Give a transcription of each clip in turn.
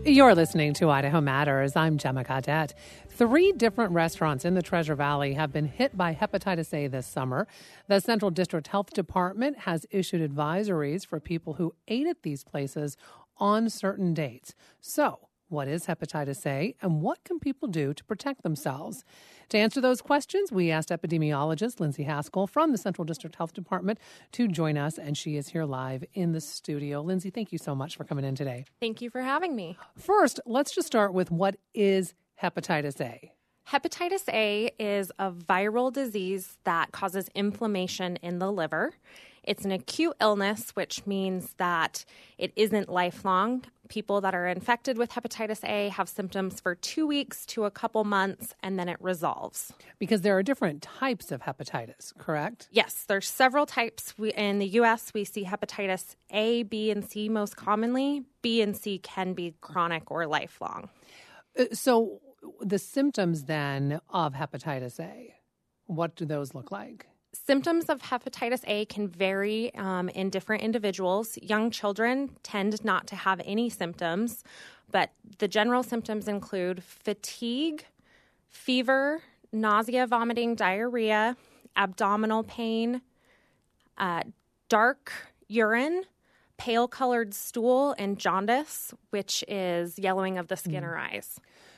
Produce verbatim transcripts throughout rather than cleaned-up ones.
You're listening to Idaho Matters. I'm Gemma Cadet. Three different restaurants in the Treasure Valley have been hit by hepatitis A this summer. The Central District Health Department has issued advisories for people who ate at these places on certain dates. So, what is hepatitis A, and what can people do to protect themselves? To answer those questions, we asked epidemiologist Lindsay Haskell from the Central District Health Department to join us, and she is here live in the studio. Lindsay, thank you so much for coming in today. Thank you for having me. First, let's just start with what is hepatitis A? Hepatitis A is a viral disease that causes inflammation in the liver. It's an acute illness, which means that it isn't lifelong. People that are infected with hepatitis A have symptoms for two weeks to a couple months, and then it resolves. Because there are different types of hepatitis, correct? Yes, there's several types. We, in the U S, we see hepatitis A, B, and C most commonly. B and C can be chronic or lifelong. Uh, so the symptoms then of hepatitis A, what do those look like? Symptoms of hepatitis A can vary um, in different individuals. Young children tend not to have any symptoms, but the general symptoms include fatigue, fever, nausea, vomiting, diarrhea, abdominal pain, uh, dark urine, pale-colored stool, and jaundice, which is yellowing of the skin mm. or eyes.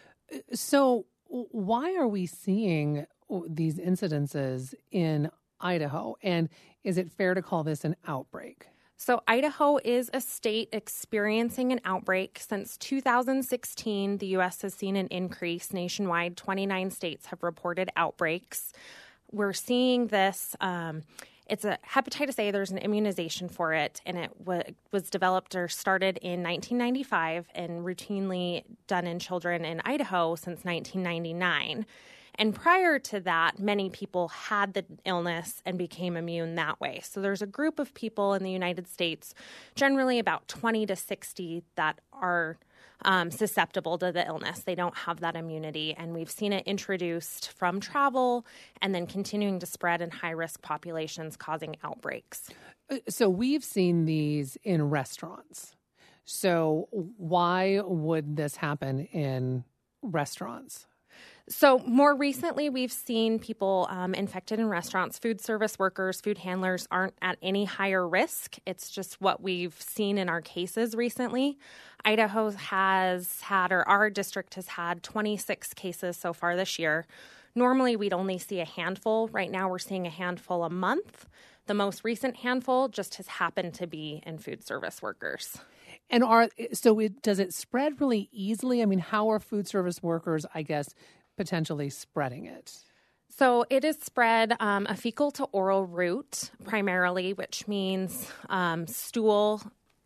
So why are we seeing these incidences in Idaho? And is it fair to call this an outbreak? So Idaho is a state experiencing an outbreak. Since two thousand sixteen, the U S has seen an increase nationwide. twenty-nine states have reported outbreaks. We're seeing this. Um, it's a hepatitis A. There's an immunization for it, and it w- was developed or started in nineteen ninety-five and routinely done in children in Idaho since nineteen ninety-nine. And prior to that, many people had the illness and became immune that way. So there's a group of people in the United States, generally about twenty to sixty, that are um, susceptible to the illness. They don't have that immunity. And we've seen it introduced from travel and then continuing to spread in high-risk populations, causing outbreaks. So we've seen these in restaurants. So why would this happen in restaurants? So more recently, we've seen people um, infected in restaurants. Food service workers, food handlers aren't at any higher risk. It's just what we've seen in our cases recently. Idaho has had, or our district has had, twenty-six cases so far this year. Normally, we'd only see a handful. Right now, we're seeing a handful a month. The most recent handful just has happened to be in food service workers. And are so it, does it spread really easily? I mean, how are food service workers, I guess, potentially spreading it? So it is spread um, a fecal to oral route primarily, which means um, stool,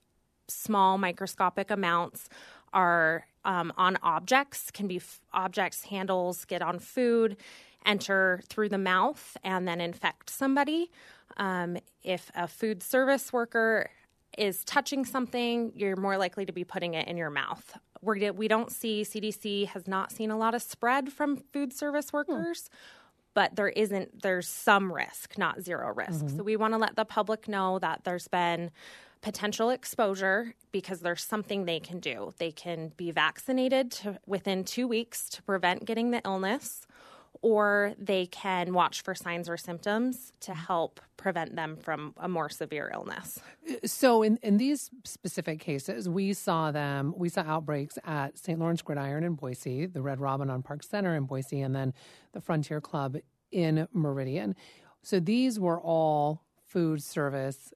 small microscopic amounts are um, on objects, can be f- objects, handles, get on food, enter through the mouth, and then infect somebody. Um, if a food service worker is touching something, you're more likely to be putting it in your mouth. We're, we don't see, C D C has not seen a lot of spread from food service workers, hmm. but there isn't, there's some risk, not zero risk. Mm-hmm. So we want to let the public know that there's been potential exposure because there's something they can do. They can be vaccinated to, within two weeks to prevent getting the illness, or they can watch for signs or symptoms to help prevent them from a more severe illness. So in, in these specific cases, we saw them, we saw outbreaks at Saint Lawrence Gridiron in Boise, the Red Robin on Park Center in Boise, and then the Frontier Club in Meridian. So these were all food service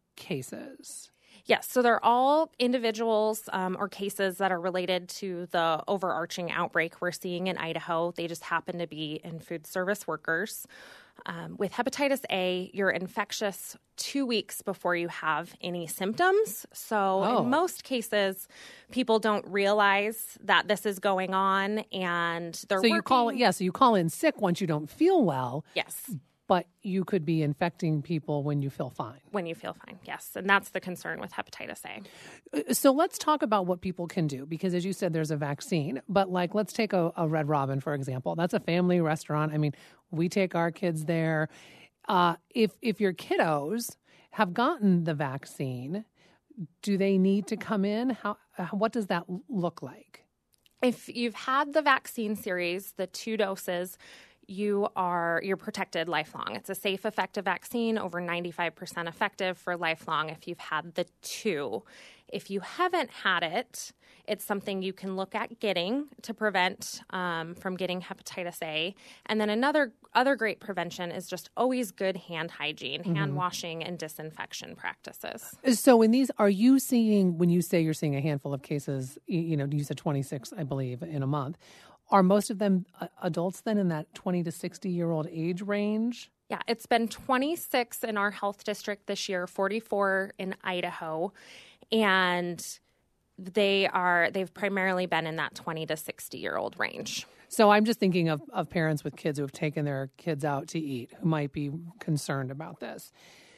cases. Yes, so they're all individuals um, or cases that are related to the overarching outbreak we're seeing in Idaho. They just happen to be in food service workers. Um, with hepatitis A, you're infectious two weeks before you have any symptoms. So oh. in most cases, people don't realize that this is going on, and they're so working. you call it yeah. So you call in sick once you don't feel well. Yes. But you could be infecting people when you feel fine. When you feel fine, yes. And that's the concern with hepatitis A. So let's talk about what people can do, because as you said, there's a vaccine. But like, let's take a, a Red Robin, for example. That's a family restaurant. I mean, we take our kids there. Uh, if if your kiddos have gotten the vaccine, do they need to come in? How, what does that look like? If you've had the vaccine series, the two doses, you are you're protected lifelong. It's a safe, effective vaccine, over ninety-five percent effective for lifelong if you've had the two. If you haven't had it, it's something you can look at getting to prevent um, from getting hepatitis A. And then another other great prevention is just always good hand hygiene, mm-hmm. hand washing, and disinfection practices. So in these, are you seeing, when you say you're seeing a handful of cases, you know, you said twenty-six, I believe, in a month, are most of them adults then in that twenty to sixty-year-old age range? Yeah, it's been twenty-six in our health district this year, forty-four in Idaho, and they are, they've primarily been in that twenty to sixty-year-old range. So I'm just thinking of, of parents with kids who have taken their kids out to eat who might be concerned about this.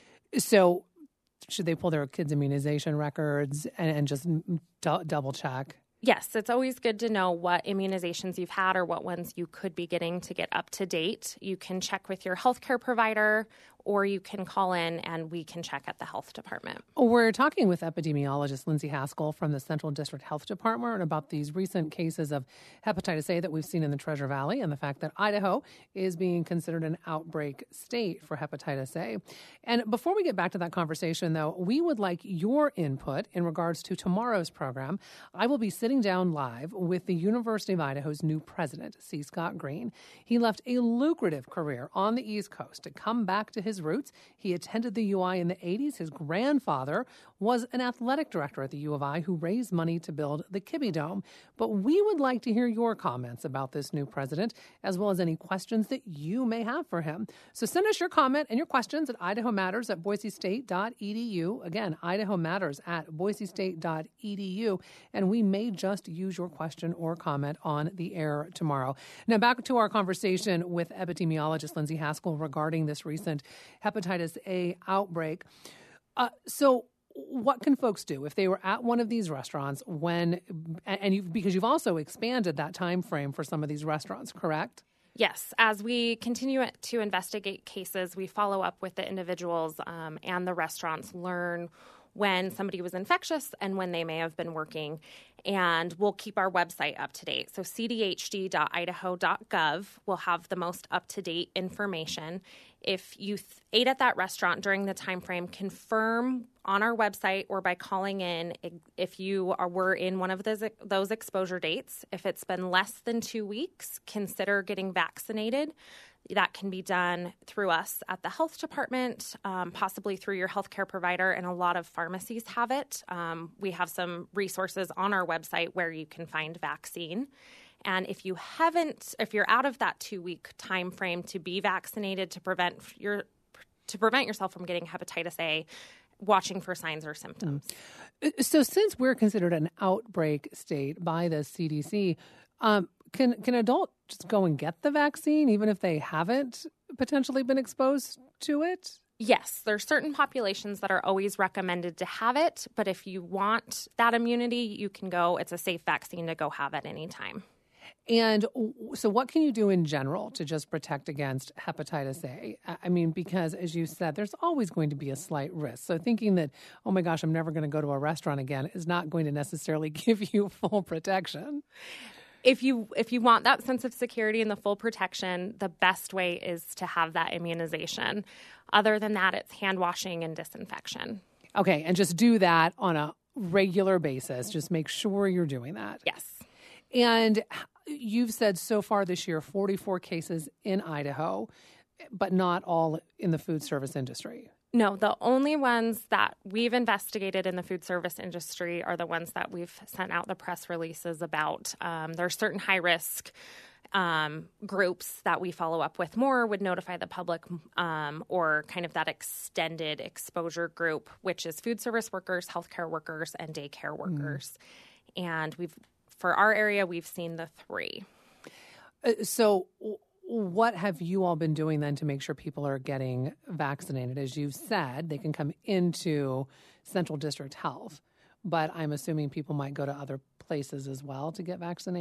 So should they pull their kids' immunization records and, and just d- double check? Yes, it's always good to know what immunizations you've had or what ones you could be getting to get up to date. You can check with your healthcare provider, or you can call in and we can check at the health department. We're talking with epidemiologist Lindsay Haskell from the Central District Health Department about these recent cases of hepatitis A that we've seen in the Treasure Valley and the fact that Idaho is being considered an outbreak state for hepatitis A. And before we get back to that conversation, though, we would like your input in regards to tomorrow's program. I will be sitting down live with the University of Idaho's new president, C. Scott Green. He left a lucrative career on the East Coast to come back to his roots. He attended the U I in the eighties. His grandfather was an athletic director at the U of I who raised money to build the Kibbe Dome. But we would like to hear your comments about this new president, as well as any questions that you may have for him. So send us your comment and your questions at Idaho Matters at boise state dot e d u. Again, Idaho Matters at boise state dot e d u. And we may just use your question or comment on the air tomorrow. Now, back to our conversation with epidemiologist Lindsay Haskell regarding this recent hepatitis A outbreak. Uh, so what can folks do if they were at one of these restaurants when, and you, because you've also expanded that time frame for some of these restaurants, correct? Yes. As we continue to investigate cases, we follow up with the individuals um, and the restaurants, learn when somebody was infectious and when they may have been working. And we'll keep our website up to date. So c d h d dot idaho dot gov will have the most up-to-date information. If you th- ate at that restaurant during the time frame, confirm on our website or by calling in if you are, were in one of those, those exposure dates. If it's been less than two weeks, consider getting vaccinated. That can be done through us at the health department, um, possibly through your healthcare provider, and a lot of pharmacies have it. Um, we have some resources on our website where you can find vaccine. And if you haven't, if you're out of that two-week time frame to be vaccinated to prevent your to prevent yourself from getting hepatitis A, watching for signs or symptoms. Mm. So, since we're considered an outbreak state by the C D C, um, can can adults just go and get the vaccine even if they haven't potentially been exposed to it? Yes, there are certain populations that are always recommended to have it, but if you want that immunity, you can go. It's a safe vaccine to go have at any time. And so what can you do in general to just protect against hepatitis A? I mean, because as you said, there's always going to be a slight risk. So thinking that, oh my gosh, I'm never going to go to a restaurant again is not going to necessarily give you full protection. If you if you want that sense of security and the full protection, the best way is to have that immunization. Other than that, it's hand washing and disinfection. Okay, and just do that on a regular basis. Just make sure you're doing that. Yes. And you've said so far this year, forty-four cases in Idaho, but not all in the food service industry. No, the only ones that we've investigated in the food service industry are the ones that we've sent out the press releases about. Um, there are certain high-risk um, groups that we follow up with more, would notify the public, um, or kind of that extended exposure group, which is food service workers, healthcare workers, and daycare workers. Mm. And we've, for our area, we've seen the three. Uh, so what have you all been doing then to make sure people are getting vaccinated? As you've said, they can come into Central District Health, but I'm assuming people might go to other places as well to get vaccinated?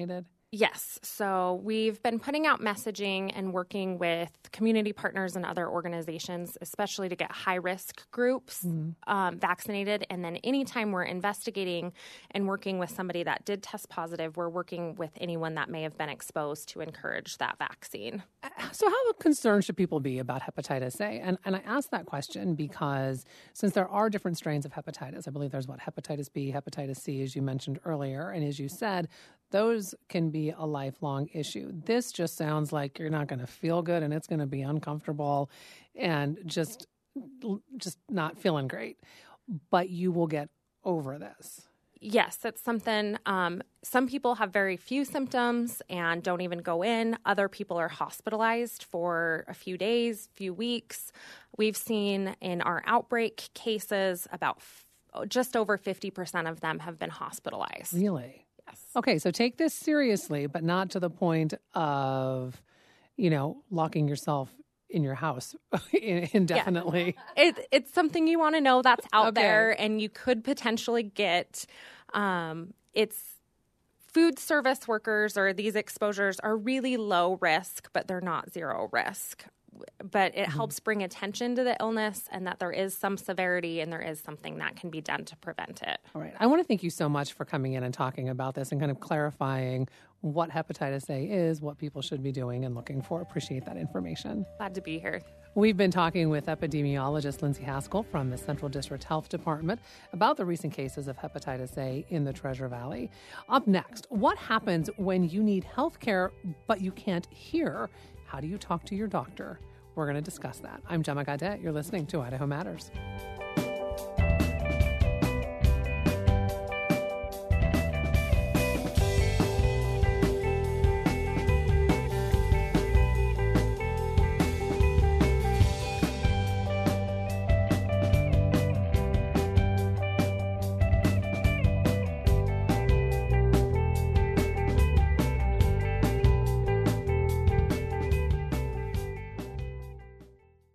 Yes. So we've been putting out messaging and working with community partners and other organizations, especially to get high-risk groups mm-hmm. um, vaccinated. And then anytime we're investigating and working with somebody that did test positive, we're working with anyone that may have been exposed to encourage that vaccine. So how concerned should people be about hepatitis A? And, and I ask that question because since there are different strains of hepatitis, I believe there's what, hepatitis B, hepatitis C, as you mentioned earlier. And as you said, those can be a lifelong issue. This just sounds like you're not going to feel good and it's going to be uncomfortable and just, just not feeling great. But you will get over this. Yes, it's something. Um, some people have very few symptoms and don't even go in. Other people are hospitalized for a few days, few weeks. We've seen in our outbreak cases about f- just over fifty percent of them have been hospitalized. Really? Yes. Okay, so take this seriously, but not to the point of, you know, locking yourself in your house indefinitely. Yeah. It, it's something you want to know that's out okay. there, and you could potentially get. Um, it's food service workers or these exposures are really low risk, but they're not zero risk. But it mm-hmm. helps bring attention to the illness and that there is some severity and there is something that can be done to prevent it. All right. I want to thank you so much for coming in and talking about this and kind of clarifying what hepatitis A is, what people should be doing and looking for. Appreciate that information. Glad to be here. We've been talking with epidemiologist Lindsay Haskell from the Central District Health Department about the recent cases of hepatitis A in the Treasure Valley. Up next, what happens when you need health care but you can't hear? How do you talk to your doctor? We're going to discuss that. I'm Gemma Gadet. You're listening to Idaho Matters.